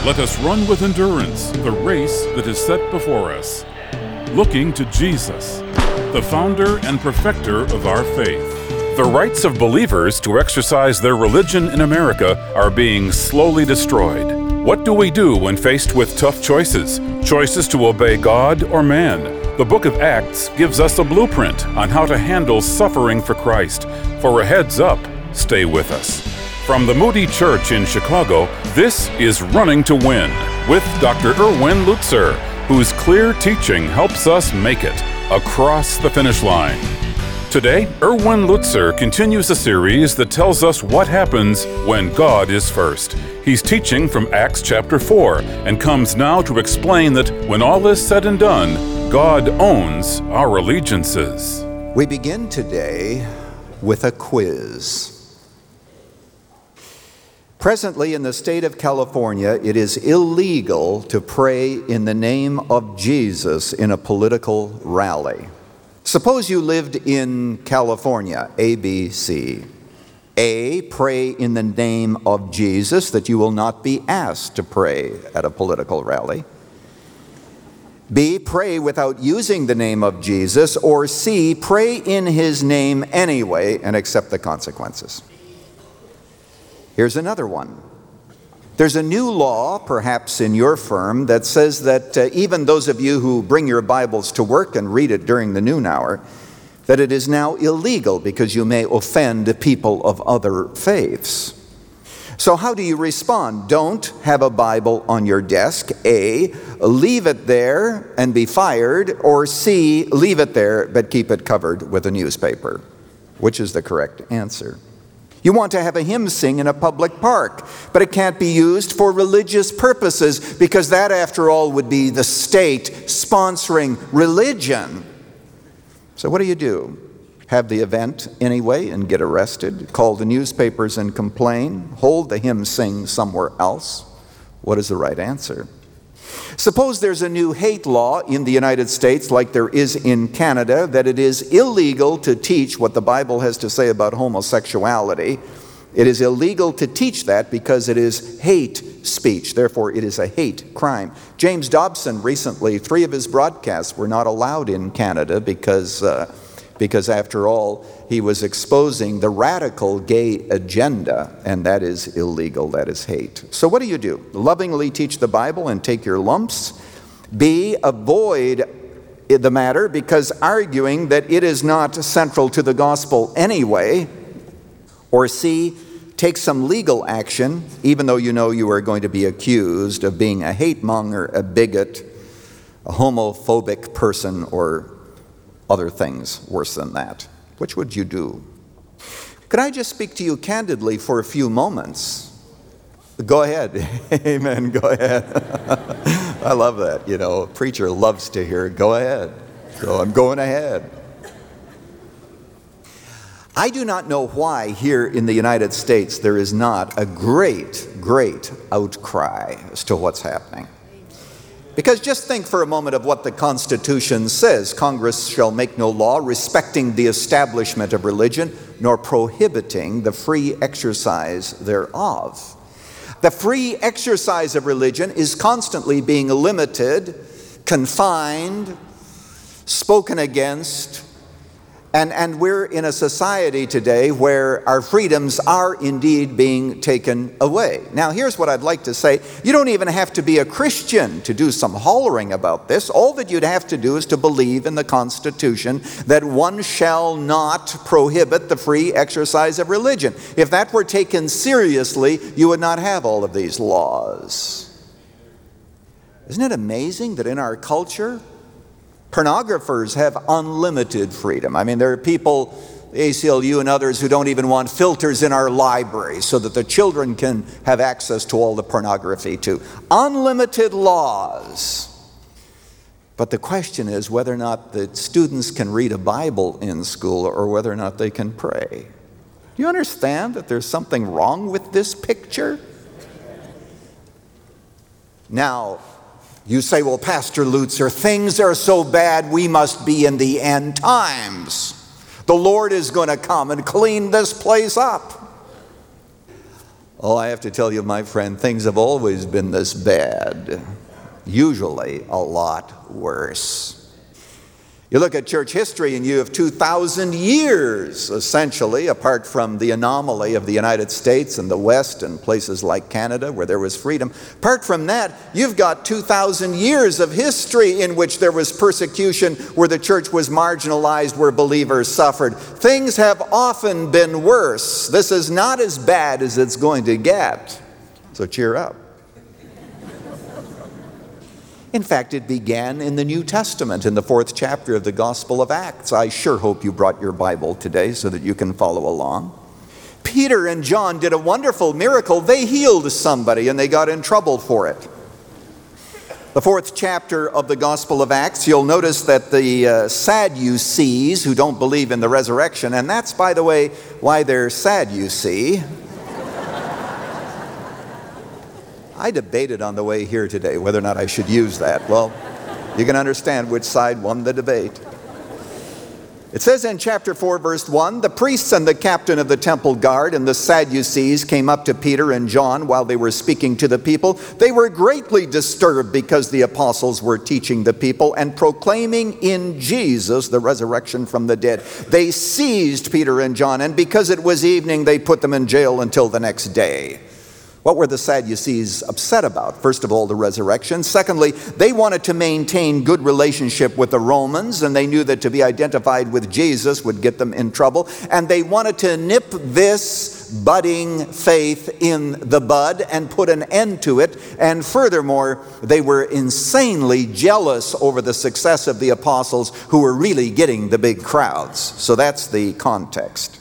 Let us run with endurance the race that is set before us, looking to Jesus, the founder and perfecter of our faith. The rights of believers to exercise their religion in America are being slowly destroyed. What do we do when faced with tough choices? Choices to obey God or man? The book of Acts gives us a blueprint on how to handle suffering for Christ. For a heads up, stay with us. From the Moody Church in Chicago, this is Running to Win with Dr. Erwin Lutzer, whose clear teaching helps us make it across the finish line. Today, Erwin Lutzer continues a series that tells us what happens when God is first. He's teaching from Acts chapter 4 and comes now to explain that when all is said and done, God owns our allegiances. We begin today with a quiz. Presently in the state of California, it is illegal to pray in the name of Jesus in a political rally. Suppose you lived in California, A, B, C. A, pray in the name of Jesus that you will not be asked to pray at a political rally. B, pray without using the name of Jesus. Or C, pray in his name anyway and accept the consequences. Here's another one. There's a new law, perhaps in your firm, that says that even those of you who bring your Bibles to work and read it during the noon hour, that it is now illegal because you may offend people of other faiths. So how do you respond? Don't have a Bible on your desk. A, leave it there and be fired. Or C, leave it there but keep it covered with a newspaper. Which is the correct answer? You want to have a hymn sing in a public park, but it can't be used for religious purposes because that, after all, would be the state sponsoring religion. So what do? Have the event anyway and get arrested? Call the newspapers and complain? Hold the hymn sing somewhere else? What is the right answer? Suppose there's a new hate law in the United States, like there is in Canada, that it is illegal to teach what the Bible has to say about homosexuality. It is illegal to teach that because it is hate speech. Therefore, it is a hate crime. James Dobson recently, 3 of his broadcasts were not allowed in Canada because after all, he was exposing the radical gay agenda, and that is illegal, that is hate. So what do? Lovingly teach the Bible and take your lumps. B, avoid the matter because arguing that it is not central to the gospel anyway. Or C, take some legal action, even though you know you are going to be accused of being a hate monger, a bigot, a homophobic person, or other things worse than that. Which would you do? Could I just speak to you candidly for a few moments? Go ahead. Amen. Go ahead. I love that. You know, a preacher loves to hear, go ahead. So I'm going ahead. I do not know why here in the United States there is not a great outcry as to what's happening. Because just think for a moment of what the Constitution says. Congress shall make no law respecting the establishment of religion, nor prohibiting the free exercise thereof. The free exercise of religion is constantly being limited, confined, spoken against, and we're in a society today where our freedoms are indeed being taken away. Now, here's what I'd like to say. You don't even have to be a Christian to do some hollering about this. All that you'd have to do is to believe in the Constitution that one shall not prohibit the free exercise of religion. If that were taken seriously, you would not have all of these laws. Isn't it amazing that in our culture, pornographers have unlimited freedom? I mean, there are people, the ACLU and others, who don't even want filters in our libraries so that the children can have access to all the pornography too. Unlimited laws. But the question is whether or not the students can read a Bible in school or whether or not they can pray. Do you understand that there's something wrong with this picture? Now, you say, well, Pastor Lutzer, things are so bad we must be in the end times. The Lord is going to come and clean this place up. Oh, I have to tell you, my friend, things have always been this bad. Usually a lot worse. You look at church history and you have 2,000 years, essentially, apart from the anomaly of the United States and the West and places like Canada where there was freedom. Apart from that, you've got 2,000 years of history in which there was persecution, where the church was marginalized, where believers suffered. Things have often been worse. This is not as bad as it's going to get. So cheer up. In fact, it began in the New Testament, in the 4th chapter of the Gospel of Acts. I sure hope you brought your Bible today so that you can follow along. Peter and John did a wonderful miracle. They healed somebody and they got in trouble for it. The 4th chapter of the Gospel of Acts, you'll notice that the Sadducees, who don't believe in the resurrection, and that's, by the way, why they're sad, you see. I debated on the way here today whether or not I should use that. Well, you can understand which side won the debate. It says in chapter 4, verse 1, the priests and the captain of the temple guard and the Sadducees came up to Peter and John while they were speaking to the people. They were greatly disturbed because the apostles were teaching the people and proclaiming in Jesus the resurrection from the dead. They seized Peter and John, and because it was evening, they put them in jail until the next day. What were the Sadducees upset about? First of all, the resurrection. Secondly, they wanted to maintain good relationship with the Romans, and they knew that to be identified with Jesus would get them in trouble. And they wanted to nip this budding faith in the bud and put an end to it. And furthermore, they were insanely jealous over the success of the apostles, who were really getting the big crowds. So that's the context.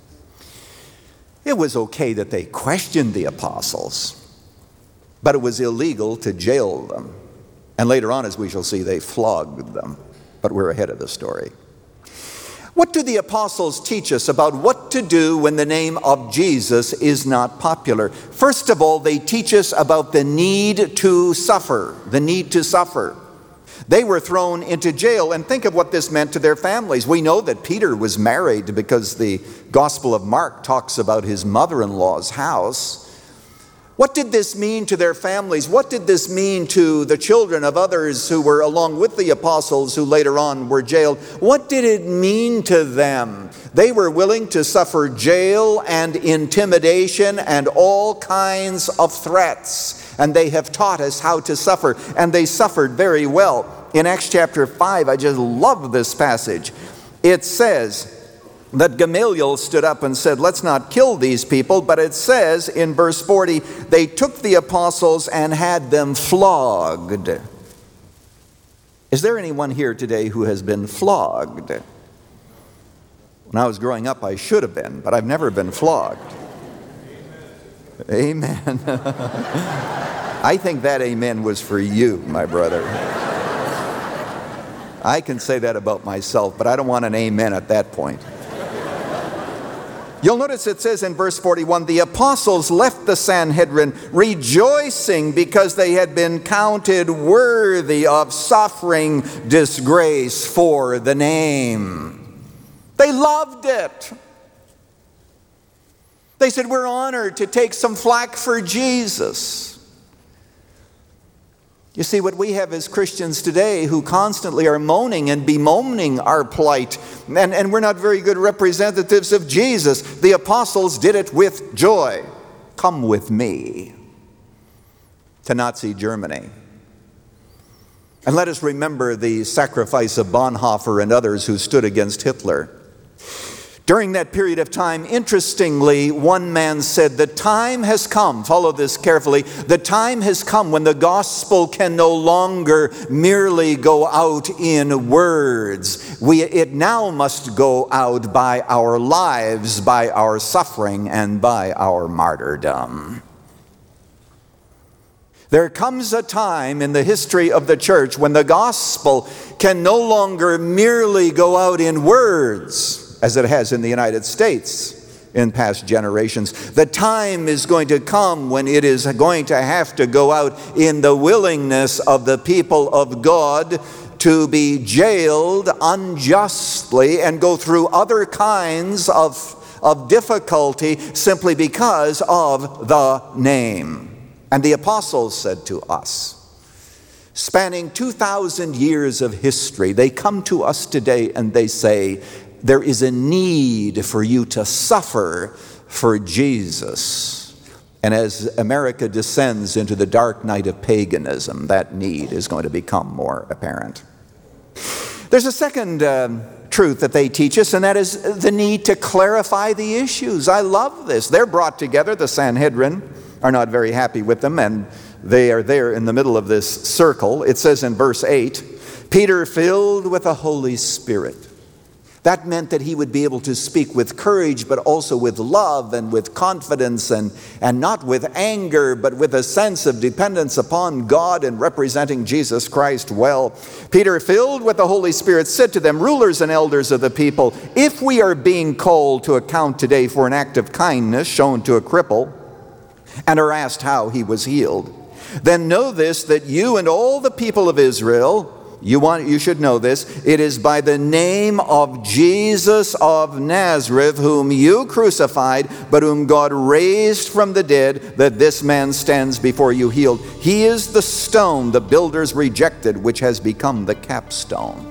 It was okay that they questioned the apostles, but it was illegal to jail them. And later on, as we shall see, they flogged them. But we're ahead of the story. What do the apostles teach us about what to do when the name of Jesus is not popular? First of all, they teach us about the need to suffer. The need to suffer. They were thrown into jail, and think of what this meant to their families. We know that Peter was married because the Gospel of Mark talks about his mother-in-law's house. What did this mean to their families? What did this mean to the children of others who were along with the apostles who later on were jailed? What did it mean to them? They were willing to suffer jail and intimidation and all kinds of threats. And they have taught us how to suffer. And they suffered very well. In Acts chapter 5, I just love this passage. It says that Gamaliel stood up and said, let's not kill these people. But it says in verse 40, they took the apostles and had them flogged. Is there anyone here today who has been flogged? When I was growing up, I should have been, but I've never been flogged. Amen. I think that amen was for you, my brother. I can say that about myself, but I don't want an amen at that point. You'll notice it says in verse 41, the apostles left the Sanhedrin rejoicing because they had been counted worthy of suffering disgrace for the name. They loved it. They said, we're honored to take some flack for Jesus. You see, what we have as Christians today who constantly are moaning and bemoaning our plight, and we're not very good representatives of Jesus. The apostles did it with joy. Come with me to Nazi Germany. And let us remember the sacrifice of Bonhoeffer and others who stood against Hitler. During that period of time, interestingly, one man said, the time has come, follow this carefully, the time has come when the gospel can no longer merely go out in words. It now must go out by our lives, by our suffering, and by our martyrdom. There comes a time in the history of the church when the gospel can no longer merely go out in words, as it has in the United States in past generations. The time is going to come when it is going to have to go out in the willingness of the people of God to be jailed unjustly and go through other kinds of of difficulty simply because of the name. And the apostles said to us, spanning 2,000 years of history, they come to us today and they say, there is a need for you to suffer for Jesus. And as America descends into the dark night of paganism, that need is going to become more apparent. There's a second truth that they teach us, and that is the need to clarify the issues. I love this. They're brought together. The Sanhedrin are not very happy with them, and they are there in the middle of this circle. It says in verse 8, Peter filled with the Holy Spirit. That meant that he would be able to speak with courage, but also with love and with confidence, and not with anger, but with a sense of dependence upon God and representing Jesus Christ well. Peter, filled with the Holy Spirit, said to them, rulers and elders of the people, if we are being called to account today for an act of kindness shown to a cripple, and are asked how he was healed, then know this, that you and all the people of Israel, you should know this, it is by the name of Jesus of Nazareth, whom you crucified, but whom God raised from the dead, that this man stands before you healed. He is the stone the builders rejected, which has become the capstone.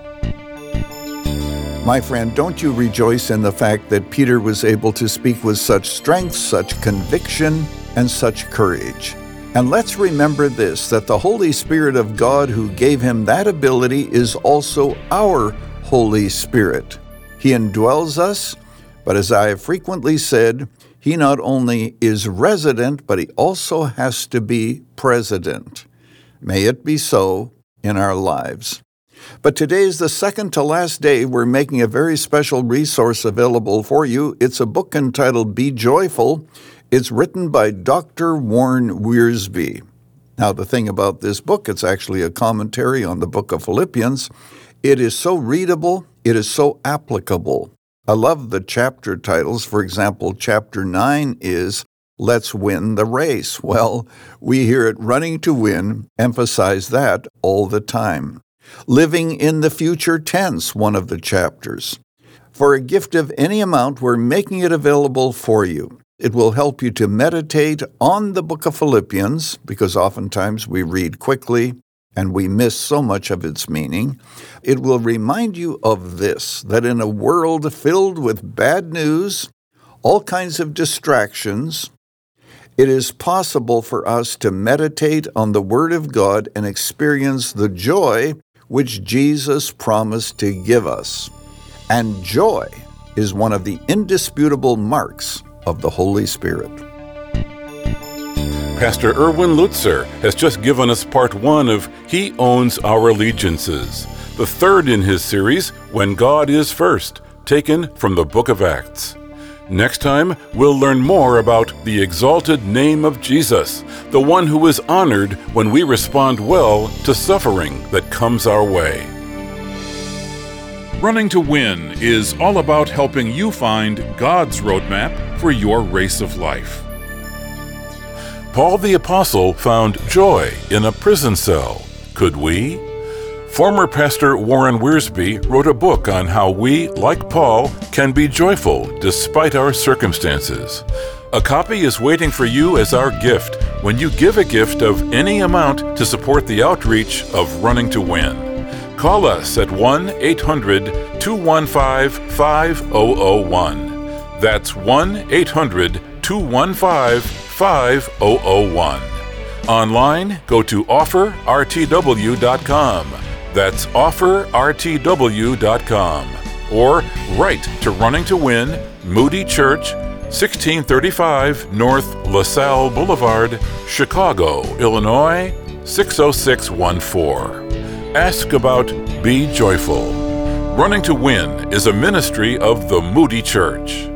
My friend, don't you rejoice in the fact that Peter was able to speak with such strength, such conviction, and such courage? And let's remember this, that the Holy Spirit of God who gave him that ability is also our Holy Spirit. He indwells us, but as I have frequently said, he not only is resident, but he also has to be president. May it be so in our lives. But today is the second to last day. We're making a very special resource available for you. It's a book entitled Be Joyful. It's written by Dr. Warren Wiersbe. Now, the thing about this book, it's actually a commentary on the book of Philippians. It is so readable, it is so applicable. I love the chapter titles. For example, chapter 9 is Let's Win the Race. Well, we hear it Running to Win, emphasize that all the time. Living in the future tense, one of the chapters. For a gift of any amount, we're making it available for you. It will help you to meditate on the book of Philippians, because oftentimes we read quickly and we miss so much of its meaning. It will remind you of this, that in a world filled with bad news, all kinds of distractions, it is possible for us to meditate on the Word of God and experience the joy which Jesus promised to give us. And joy is one of the indisputable marks of the Holy Spirit. Pastor Erwin Lutzer has just given us part 1 of He Owns Our Allegiances, the third in his series, When God is First, taken from the book of Acts. Next time, we'll learn more about the exalted name of Jesus, the one who is honored when we respond well to suffering that comes our way. Running to Win is all about helping you find God's roadmap for your race of life. Paul the Apostle found joy in a prison cell. Could we? Former pastor Warren Wiersbe wrote a book on how we, like Paul, can be joyful despite our circumstances. A copy is waiting for you as our gift when you give a gift of any amount to support the outreach of Running to Win. Call us at 1-800-215-5001. That's 1-800-215-5001. Online, go to offerrtw.com. That's offerrtw.com. Or write to Running to Win, Moody Church, 1635 North LaSalle Boulevard, Chicago, Illinois, 60614. Ask about Be Joyful. Running to Win is a ministry of the Moody Church.